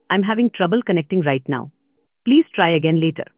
I'm having trouble connecting right now. Please try again later.